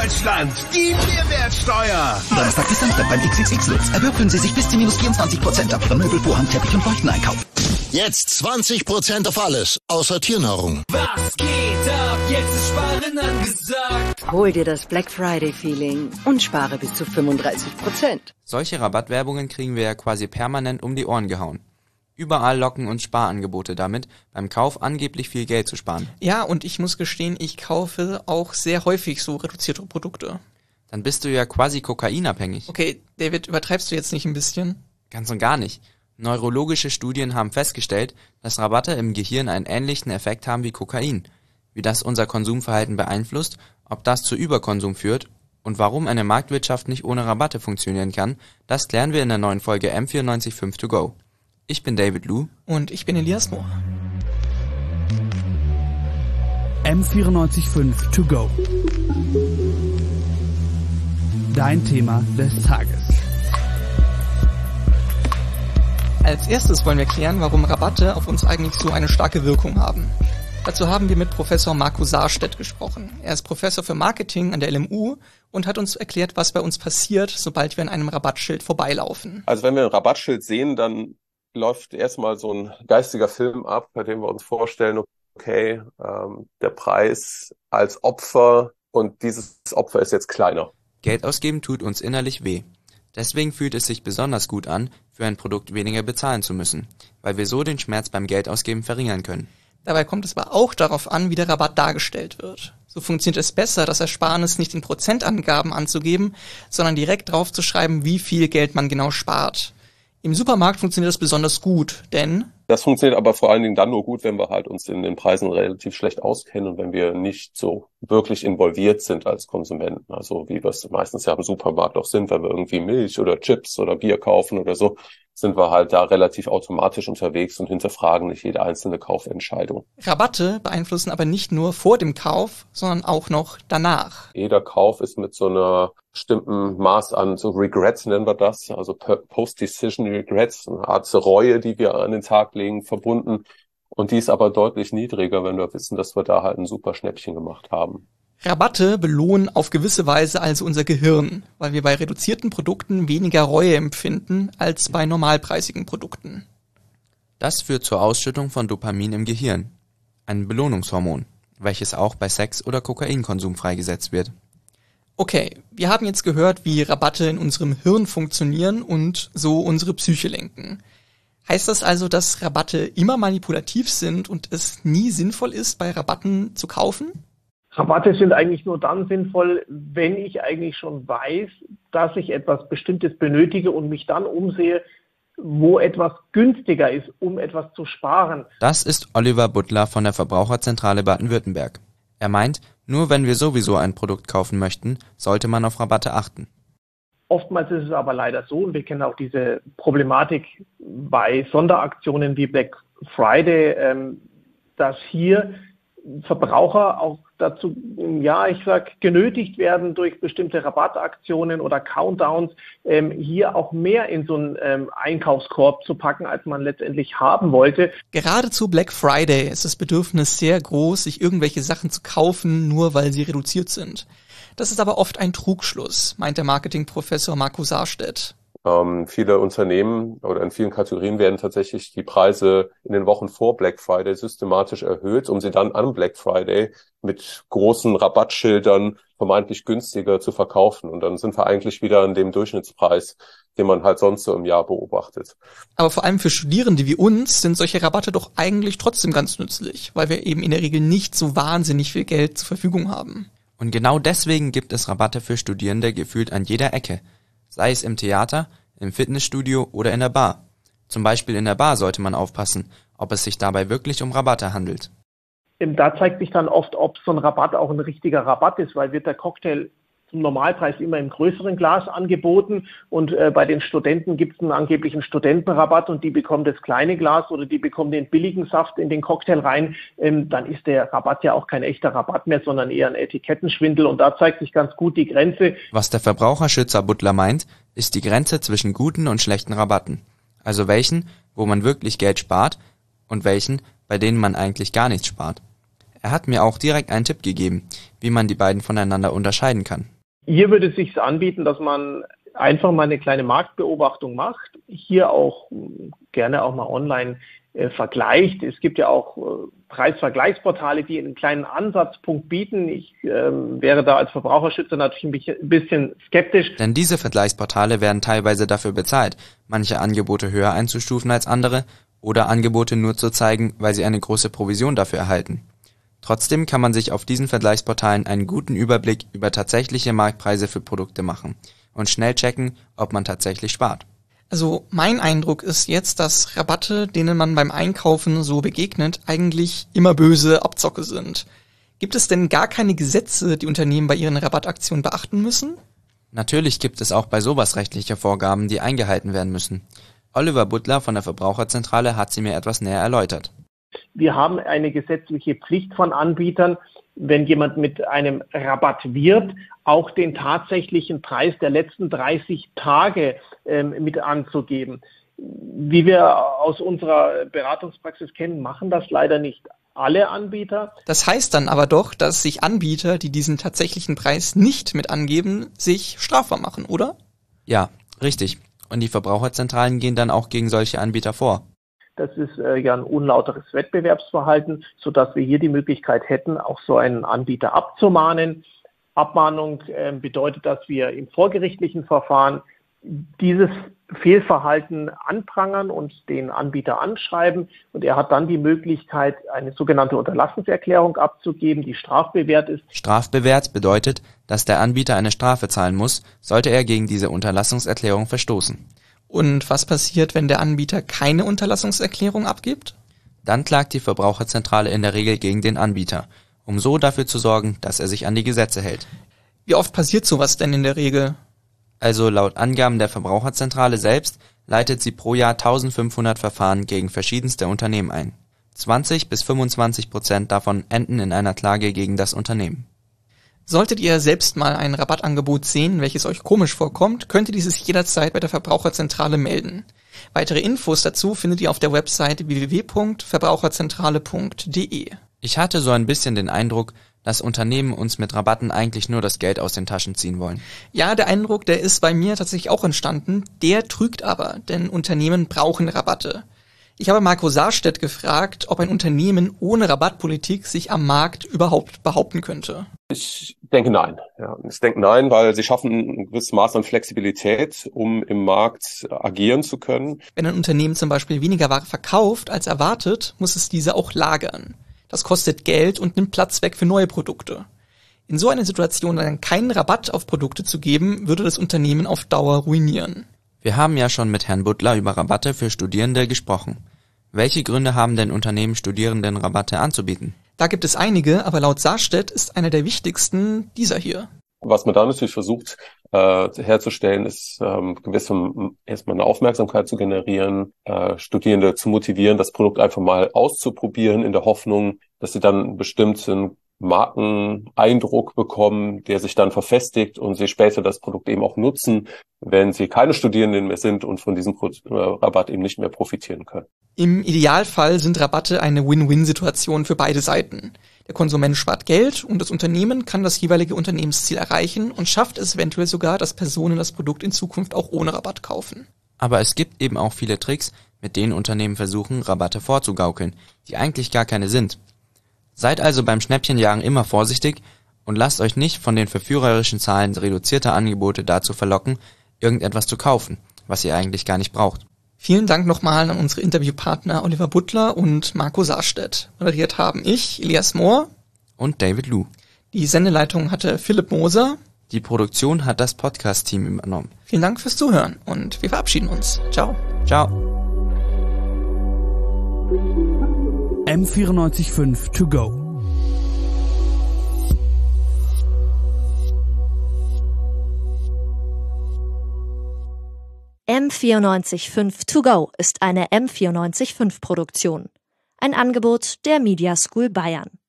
Deutschland, die Mehrwertsteuer. Donnerstag bis Samstag beim XXX Lutz. Erwirken Sie sich bis zu minus 24% auf Ihre Möbel, Vorhang, Teppich und Leuchten einkaufen. Jetzt 20% auf alles, außer Tiernahrung. Was geht ab? Jetzt ist Sparen angesagt. Hol dir das Black Friday Feeling und spare bis zu 35%. Solche Rabattwerbungen kriegen wir ja quasi permanent um die Ohren gehauen. Überall locken uns Sparangebote damit, beim Kauf angeblich viel Geld zu sparen. Ja, und ich muss gestehen, ich kaufe auch sehr häufig so reduzierte Produkte. Dann bist du ja quasi kokainabhängig. Okay, David, übertreibst du jetzt nicht ein bisschen? Ganz und gar nicht. Neurologische Studien haben festgestellt, dass Rabatte im Gehirn einen ähnlichen Effekt haben wie Kokain. Wie das unser Konsumverhalten beeinflusst, ob das zu Überkonsum führt und warum eine Marktwirtschaft nicht ohne Rabatte funktionieren kann, das klären wir in der neuen Folge M945 To Go. Ich bin David Lu. Und ich bin Elias Mohr. M945 To Go. Dein Thema des Tages. Als erstes wollen wir klären, warum Rabatte auf uns eigentlich so eine starke Wirkung haben. Dazu haben wir mit Professor Marco Saarstedt gesprochen. Er ist Professor für Marketing an der LMU und hat uns erklärt, was bei uns passiert, sobald wir an einem Rabattschild vorbeilaufen. Also wenn wir ein Rabattschild sehen, dann läuft erstmal so ein geistiger Film ab, bei dem wir uns vorstellen, okay, der Preis als Opfer und dieses Opfer ist jetzt kleiner. Geld ausgeben tut uns innerlich weh. Deswegen fühlt es sich besonders gut an, für ein Produkt weniger bezahlen zu müssen, weil wir so den Schmerz beim Geldausgeben verringern können. Dabei kommt es aber auch darauf an, wie der Rabatt dargestellt wird. So funktioniert es besser, das Ersparnis nicht in Prozentangaben anzugeben, sondern direkt draufzuschreiben, wie viel Geld man genau spart. Im Supermarkt funktioniert das besonders gut, denn das funktioniert aber vor allen Dingen dann nur gut, wenn wir halt uns in den Preisen relativ schlecht auskennen und wenn wir nicht so wirklich involviert sind als Konsumenten. Also wie wir es meistens ja im Supermarkt auch sind, wenn wir irgendwie Milch oder Chips oder Bier kaufen oder so, sind wir halt da relativ automatisch unterwegs und hinterfragen nicht jede einzelne Kaufentscheidung. Rabatte beeinflussen aber nicht nur vor dem Kauf, sondern auch noch danach. Jeder Kauf ist mit so einer bestimmten Maß an so Regrets, nennen wir das, also Post-Decision Regrets, eine Art Reue, die wir an den Tag legen, verbunden. Und die ist aber deutlich niedriger, wenn wir wissen, dass wir da halt ein super Schnäppchen gemacht haben. Rabatte belohnen auf gewisse Weise also unser Gehirn, weil wir bei reduzierten Produkten weniger Reue empfinden als bei normalpreisigen Produkten. Das führt zur Ausschüttung von Dopamin im Gehirn, ein Belohnungshormon, welches auch bei Sex- oder Kokainkonsum freigesetzt wird. Okay, wir haben jetzt gehört, wie Rabatte in unserem Hirn funktionieren und so unsere Psyche lenken. Heißt das also, dass Rabatte immer manipulativ sind und es nie sinnvoll ist, bei Rabatten zu kaufen? Rabatte sind eigentlich nur dann sinnvoll, wenn ich eigentlich schon weiß, dass ich etwas Bestimmtes benötige und mich dann umsehe, wo etwas günstiger ist, um etwas zu sparen. Das ist Oliver Butler von der Verbraucherzentrale Baden-Württemberg. Er meint, nur wenn wir sowieso ein Produkt kaufen möchten, sollte man auf Rabatte achten. Oftmals ist es aber leider so, und wir kennen auch diese Problematik bei Sonderaktionen wie Black Friday, dass hier Verbraucher auch dazu, genötigt werden, durch bestimmte Rabattaktionen oder Countdowns hier auch mehr in so einen Einkaufskorb zu packen, als man letztendlich haben wollte. Gerade zu Black Friday ist das Bedürfnis sehr groß, sich irgendwelche Sachen zu kaufen, nur weil sie reduziert sind. Das ist aber oft ein Trugschluss, meint der Marketingprofessor Marco Saarstedt. Viele Unternehmen oder in vielen Kategorien werden tatsächlich die Preise in den Wochen vor Black Friday systematisch erhöht, um sie dann am Black Friday mit großen Rabattschildern vermeintlich günstiger zu verkaufen. Und dann sind wir eigentlich wieder an dem Durchschnittspreis, den man halt sonst so im Jahr beobachtet. Aber vor allem für Studierende wie uns sind solche Rabatte doch eigentlich trotzdem ganz nützlich, weil wir eben in der Regel nicht so wahnsinnig viel Geld zur Verfügung haben. Und genau deswegen gibt es Rabatte für Studierende gefühlt an jeder Ecke. Sei es im Theater, im Fitnessstudio oder in der Bar. Zum Beispiel in der Bar sollte man aufpassen, ob es sich dabei wirklich um Rabatte handelt. Da zeigt sich dann oft, ob so ein Rabatt auch ein richtiger Rabatt ist, weil wird der Cocktail zum Normalpreis immer im größeren Glas angeboten und bei den Studenten gibt es einen angeblichen Studentenrabatt und die bekommen das kleine Glas oder die bekommen den billigen Saft in den Cocktail rein, dann ist der Rabatt ja auch kein echter Rabatt mehr, sondern eher ein Etikettenschwindel und da zeigt sich ganz gut die Grenze. Was der Verbraucherschützer Butler meint, ist die Grenze zwischen guten und schlechten Rabatten. Also welchen, wo man wirklich Geld spart und welchen, bei denen man eigentlich gar nichts spart. Er hat mir auch direkt einen Tipp gegeben, wie man die beiden voneinander unterscheiden kann. Hier würde es sich anbieten, dass man einfach mal eine kleine Marktbeobachtung macht, hier auch gerne auch mal online vergleicht. Es gibt ja auch Preisvergleichsportale, die einen kleinen Ansatzpunkt bieten. Ich wäre da als Verbraucherschützer natürlich ein bisschen skeptisch. Denn diese Vergleichsportale werden teilweise dafür bezahlt, manche Angebote höher einzustufen als andere oder Angebote nur zu zeigen, weil sie eine große Provision dafür erhalten. Trotzdem kann man sich auf diesen Vergleichsportalen einen guten Überblick über tatsächliche Marktpreise für Produkte machen und schnell checken, ob man tatsächlich spart. Also mein Eindruck ist jetzt, dass Rabatte, denen man beim Einkaufen so begegnet, eigentlich immer böse Abzocke sind. Gibt es denn gar keine Gesetze, die Unternehmen bei ihren Rabattaktionen beachten müssen? Natürlich gibt es auch bei sowas rechtliche Vorgaben, die eingehalten werden müssen. Oliver Butler von der Verbraucherzentrale hat sie mir etwas näher erläutert. Wir haben eine gesetzliche Pflicht von Anbietern, wenn jemand mit einem Rabatt wirbt, auch den tatsächlichen Preis der letzten 30 Tage mit anzugeben. Wie wir aus unserer Beratungspraxis kennen, machen das leider nicht alle Anbieter. Das heißt dann aber doch, dass sich Anbieter, die diesen tatsächlichen Preis nicht mit angeben, sich strafbar machen, oder? Ja, richtig. Und die Verbraucherzentralen gehen dann auch gegen solche Anbieter vor. Das ist ja ein unlauteres Wettbewerbsverhalten, sodass wir hier die Möglichkeit hätten, auch so einen Anbieter abzumahnen. Abmahnung bedeutet, dass wir im vorgerichtlichen Verfahren dieses Fehlverhalten anprangern und den Anbieter anschreiben. Und er hat dann die Möglichkeit, eine sogenannte Unterlassenserklärung abzugeben, die strafbewehrt ist. Strafbewehrt bedeutet, dass der Anbieter eine Strafe zahlen muss, sollte er gegen diese Unterlassungserklärung verstoßen. Und was passiert, wenn der Anbieter keine Unterlassungserklärung abgibt? Dann klagt die Verbraucherzentrale in der Regel gegen den Anbieter, um so dafür zu sorgen, dass er sich an die Gesetze hält. Wie oft passiert sowas denn in der Regel? Also laut Angaben der Verbraucherzentrale selbst leitet sie pro Jahr 1500 Verfahren gegen verschiedenste Unternehmen ein. 20-25% davon enden in einer Klage gegen das Unternehmen. Solltet ihr selbst mal ein Rabattangebot sehen, welches euch komisch vorkommt, könnt ihr dieses jederzeit bei der Verbraucherzentrale melden. Weitere Infos dazu findet ihr auf der Website www.verbraucherzentrale.de. Ich hatte so ein bisschen den Eindruck, dass Unternehmen uns mit Rabatten eigentlich nur das Geld aus den Taschen ziehen wollen. Ja, der Eindruck, der ist bei mir tatsächlich auch entstanden. Der trügt aber, denn Unternehmen brauchen Rabatte. Ich habe Marco Saarstedt gefragt, ob ein Unternehmen ohne Rabattpolitik sich am Markt überhaupt behaupten könnte. Ich denke nein. Ja, ich denke nein, weil sie schaffen ein gewisses Maß an Flexibilität, um im Markt agieren zu können. Wenn ein Unternehmen zum Beispiel weniger Ware verkauft als erwartet, muss es diese auch lagern. Das kostet Geld und nimmt Platz weg für neue Produkte. In so einer Situation dann keinen Rabatt auf Produkte zu geben, würde das Unternehmen auf Dauer ruinieren. Wir haben ja schon mit Herrn Butler über Rabatte für Studierende gesprochen. Welche Gründe haben denn Unternehmen, Studierenden Rabatte anzubieten? Da gibt es einige, aber laut Saarstedt ist einer der wichtigsten dieser hier. Was man da natürlich versucht herzustellen, ist gewissem erstmal eine Aufmerksamkeit zu generieren, Studierende zu motivieren, das Produkt einfach mal auszuprobieren, in der Hoffnung, dass sie dann einen bestimmten Markeneindruck bekommen, der sich dann verfestigt und sie später das Produkt eben auch nutzen, wenn sie keine Studierenden mehr sind und von diesem Rabatt eben nicht mehr profitieren können. Im Idealfall sind Rabatte eine Win-Win-Situation für beide Seiten. Der Konsument spart Geld und das Unternehmen kann das jeweilige Unternehmensziel erreichen und schafft es eventuell sogar, dass Personen das Produkt in Zukunft auch ohne Rabatt kaufen. Aber es gibt eben auch viele Tricks, mit denen Unternehmen versuchen, Rabatte vorzugaukeln, die eigentlich gar keine sind. Seid also beim Schnäppchenjagen immer vorsichtig und lasst euch nicht von den verführerischen Zahlen reduzierter Angebote dazu verlocken, irgendetwas zu kaufen, was ihr eigentlich gar nicht braucht. Vielen Dank nochmal an unsere Interviewpartner Oliver Butler und Marco Saarstedt. Moderiert haben ich, Elias Mohr und David Lu. Die Sendeleitung hatte Philipp Moser. Die Produktion hat das Podcast-Team übernommen. Vielen Dank fürs Zuhören und wir verabschieden uns. Ciao. Ciao. M94.5 to go. M94.5 to go ist eine M94.5 Produktion. Ein Angebot der Media School Bayern.